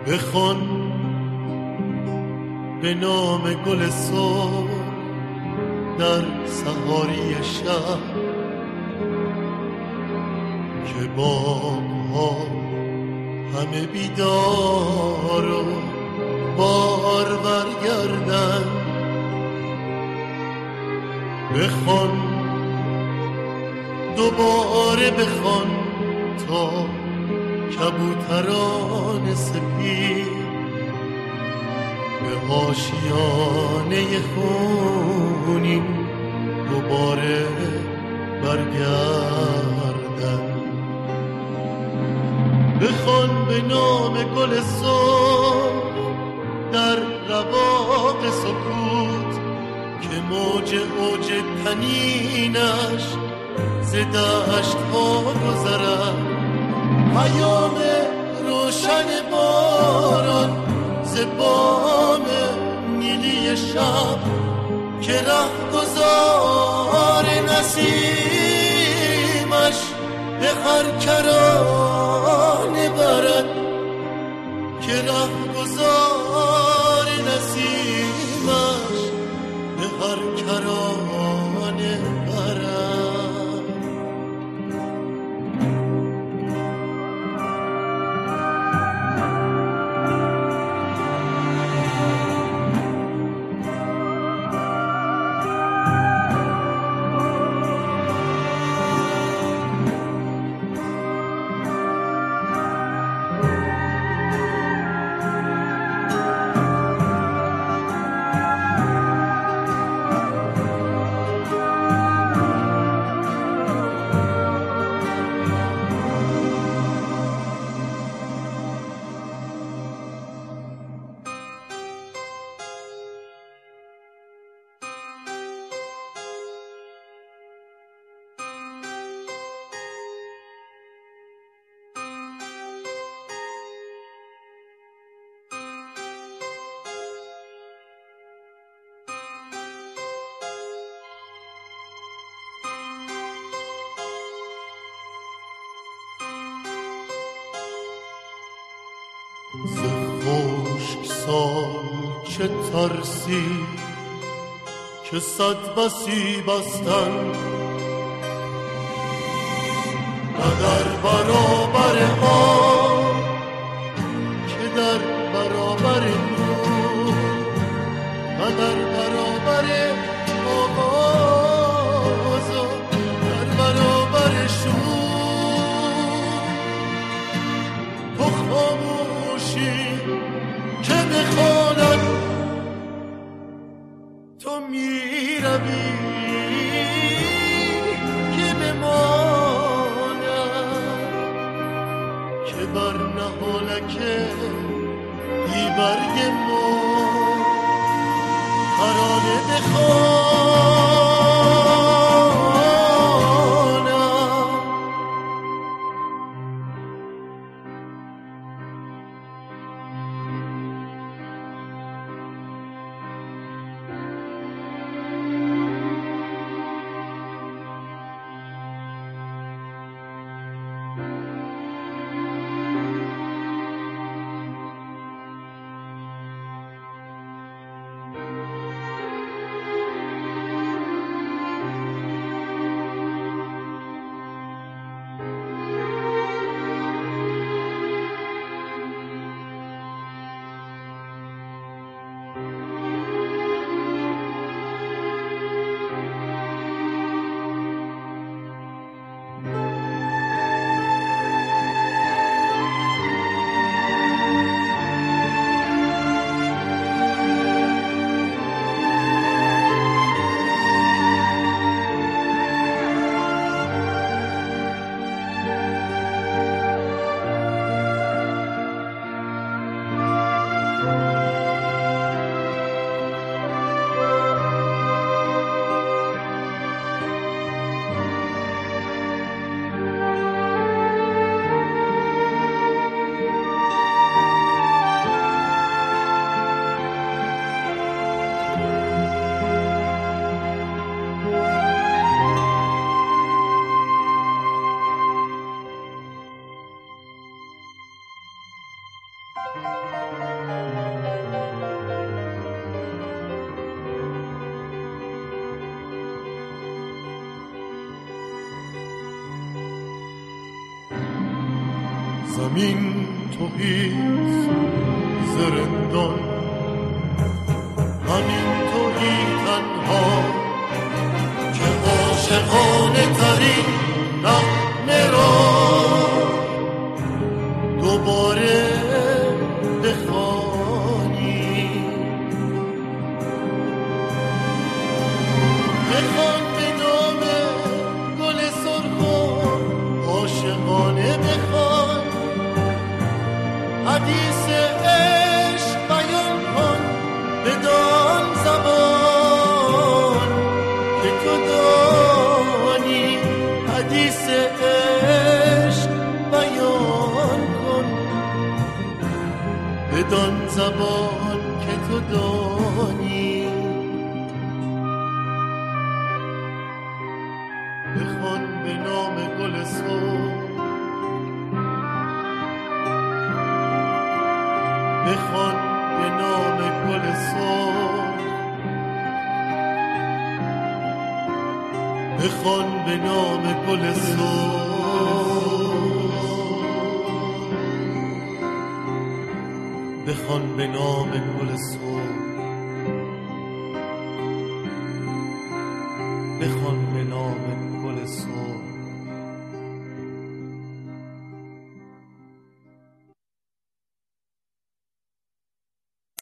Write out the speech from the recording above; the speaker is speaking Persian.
بخوان به نام گل سرخ در سحاری شب که باغ‌ها همه بیدار و بارور گردن. بخوان دوباره بخوان تا کبوتران سپید به آشیانه خونین دوباره برگردن. بخوان به نام گل سرخ در رواق سکوت که موج اوج تنینش ز دشت ها گذرد. پیام روشن باران ز بام نیلی شب که رهگذار نسیمش به هر کرانه برد، که رهگذار نسیمش به هر کرانه برد. ز خشک سال چه ترسی که صد بسی بستن، نه در برابر آن که در برابر نور، نه در برابر آواز و در برابر شور. تو خاموشی که بخواند تو می روی که بماند، که بر نهالک بی برگ ما ترانه بخوانم. زمین توهی زرندان، همین توهی تنها که عاشقانه ترین نغمه را دوباره بخوانی. بخوان به نام گل سرخ و عاشقانه بخوان، حدیث عشق بیان کن بدان زبان که تو دانی. حدیث عشق بیان کن بدان زبان که تو دانی. بخوان به نام گل سرخ، بخوان به نام گل سرخ، بخوان به نام گل سرخ، بخوان به نام گل سرخ، بخوان